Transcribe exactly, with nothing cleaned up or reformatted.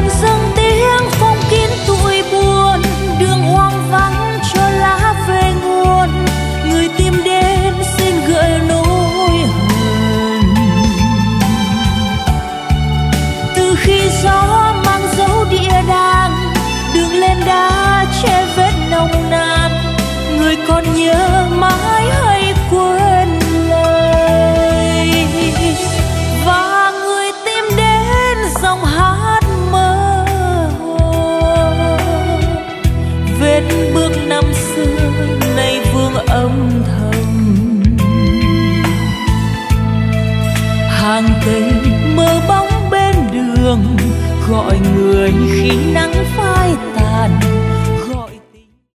đàn dâng tiếng phong kín tuổi buồn, đường hoang vắng cho lá về nguồn, người tìm đến xin gợi nỗi hờn. Từ khi gió mang dấu địa đàng, đường lên đá che vết nồng nàn, người còn nhớ mãi hay quên lời, và người tìm đến dòng hát mơ hồ. Vết bước năm xưa nay vương âm thầm, hàng cây mơ bóng bên đường gọi người khi nắng phai tàn.